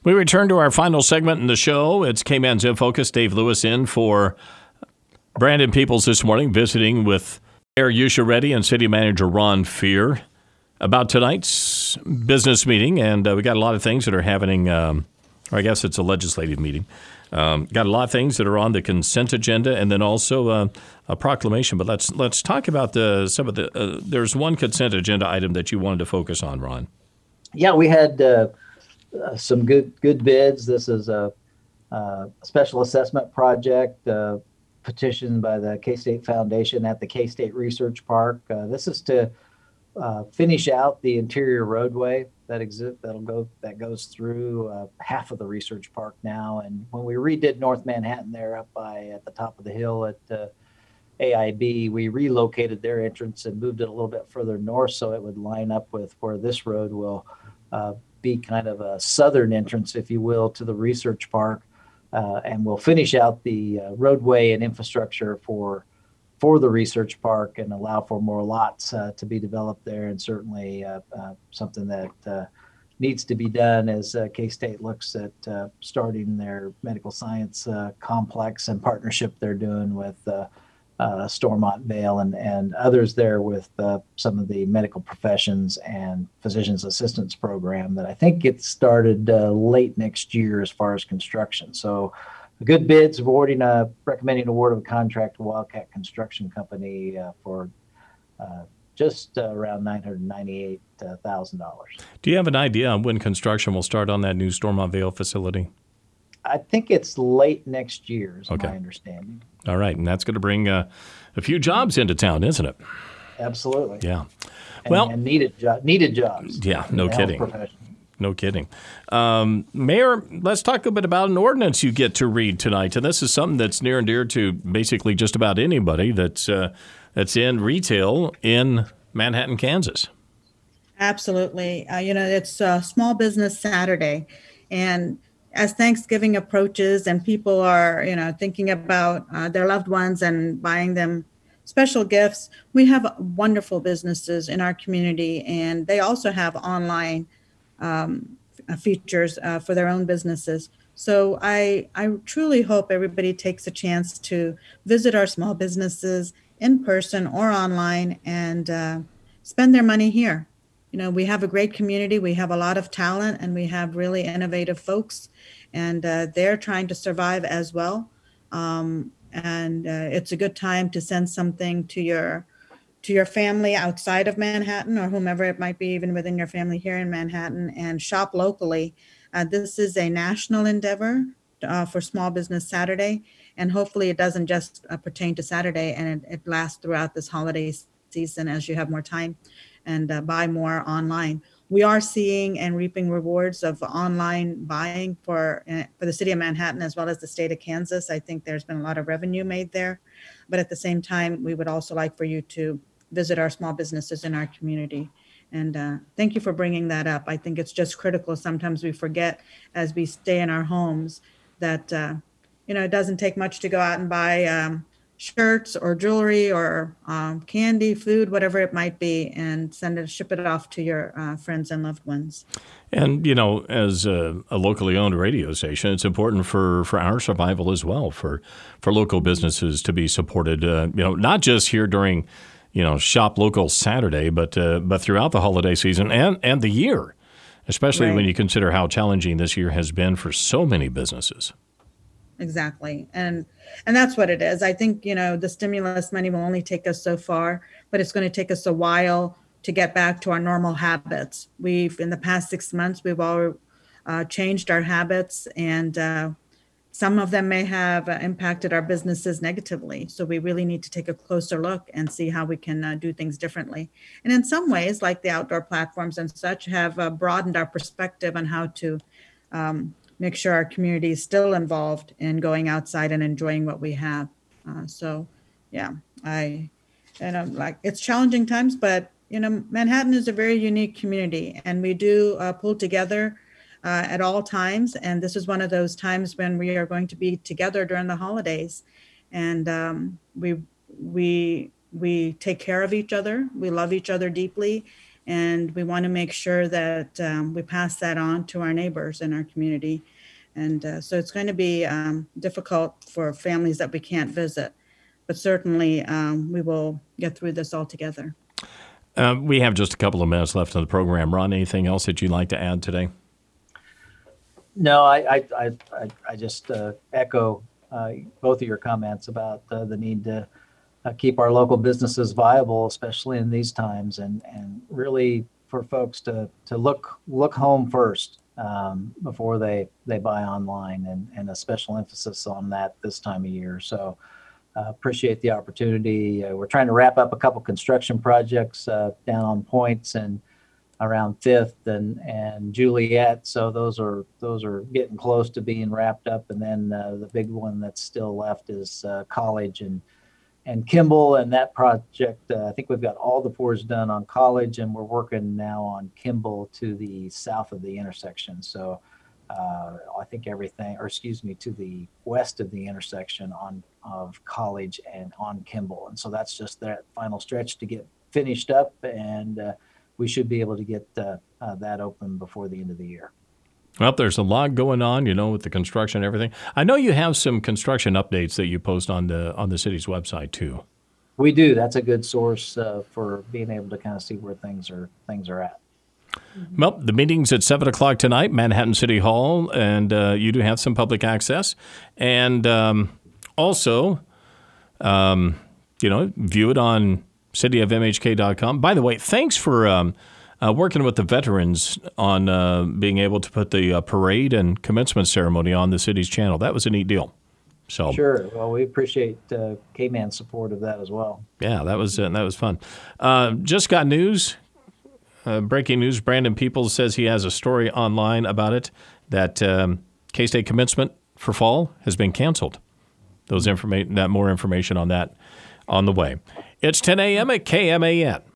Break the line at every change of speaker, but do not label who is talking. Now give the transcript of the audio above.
We return to our final segment in the show. It's K-Man's In Focus. Dave Lewis in for Brandon Peoples this morning, visiting with Mayor Yusha Reddy and City Manager Ron Fear about tonight's business meeting. And we got a lot of things that are happening, or I guess it's a legislative meeting. Got a lot of things that are on the consent agenda, and then also a proclamation. But let's talk about some of the. There's one consent agenda item that you wanted to focus on, Ron.
Yeah, we had some good bids. This is a special assessment project petitioned by the K-State Foundation at the K-State Research Park. This is to finish out the interior roadway that goes through half of the research park now. And when we redid North Manhattan there up at the top of the hill at AIB, we relocated their entrance and moved it a little bit further north so it would line up with where this road will be kind of a southern entrance, if you will, to the research park. And we'll finish out the roadway and infrastructure for the research park and allow for more lots to be developed there. And certainly something that needs to be done as K-State looks at starting their medical science complex and partnership they're doing with Stormont Vale and others there with some of the medical professions and physician's assistants program that I think gets started late next year as far as construction. So good bids, recommending award of a contract to Wildcat Construction Company for just around $998,000.
Do you have an idea on when construction will start on that new Stormont Vale facility?
I think it's late next year, is my understanding.
All right, and that's going to bring a few jobs into town, isn't it?
Absolutely.
Yeah.
And needed jobs.
Yeah, no kidding. No kidding. Mayor, let's talk a bit about an ordinance you get to read tonight. And this is something that's near and dear to basically just about anybody that's in retail in Manhattan, Kansas.
Absolutely. It's Small Business Saturday. And as Thanksgiving approaches and people are, thinking about their loved ones and buying them special gifts, we have wonderful businesses in our community, and they also have online features for their own businesses. So I truly hope everybody takes a chance to visit our small businesses in person or online and spend their money here. We have a great community. We have a lot of talent, and we have really innovative folks, and they're trying to survive as well. And it's a good time to send something to your family outside of Manhattan or whomever it might be, even within your family here in Manhattan, and shop locally. This is a national endeavor for Small Business Saturday, and hopefully it doesn't just pertain to Saturday, and it lasts throughout this holiday season as you have more time and buy more online. We are seeing and reaping rewards of online buying for the city of Manhattan as well as the state of Kansas. I think there's been a lot of revenue made there. But at the same time, we would also like for you to visit our small businesses in our community. And thank you for bringing that up. I think it's just critical. Sometimes we forget as we stay in our homes that, it doesn't take much to go out and buy shirts or jewelry or candy, food, whatever it might be, and ship it off to your friends and loved ones.
And, as a locally owned radio station, it's important for our survival as well, for local businesses to be supported, not just here during, Shop Local Saturday, but throughout the holiday season and the year, especially when you consider how challenging this year has been for so many businesses.
Exactly. And that's what it is. I think, the stimulus money will only take us so far, but it's going to take us a while to get back to our normal habits. In the past 6 months, we've all changed our habits, and some of them may have impacted our businesses negatively. So we really need to take a closer look and see how we can do things differently. And in some ways, like the outdoor platforms and such, have broadened our perspective on how to make sure our community is still involved in going outside and enjoying what we have. It's challenging times, but Manhattan is a very unique community, and we do pull together at all times. And this is one of those times when we are going to be together during the holidays, and we take care of each other. We love each other deeply, And we want to make sure that we pass that on to our neighbors in our community. And so it's going to be difficult for families that we can't visit, but certainly we will get through this all together.
We have just a couple of minutes left in the program. Ron, anything else that you'd like to add today?
No, I just echo both of your comments about the need to keep our local businesses viable, especially in these times, and really for folks to look home first before they buy online, and a special emphasis on that this time of year. So appreciate the opportunity. We're trying to wrap up a couple construction projects down on Points and around 5th and Juliet. So those are getting close to being wrapped up. And then the big one that's still left is College and Kimball. And that project, I think we've got all the pours done on College, and we're working now on Kimball to the south of the intersection. So I think to the west of the intersection of College and on Kimball. And so that's just that final stretch to get finished up, and we should be able to get that open before the end of the year.
Well, there's a lot going on, with the construction and everything. I know you have some construction updates that you post on the city's website too.
We do. That's a good source for being able to kind of see where things are at.
Well, the meeting's at 7 o'clock tonight, Manhattan City Hall, and you do have some public access. And also, view it on cityofmhk.com. By the way, thanks for working with the veterans on being able to put the parade and commencement ceremony on the city's channel. That was a neat deal. So
sure. Well, we appreciate K-Man's support of that as well.
Yeah, that was fun. Just got news. Breaking news, Brandon Peoples says he has a story online about it, that K-State commencement for fall has been canceled. More information on that on the way. It's 10 a.m. at KMAN.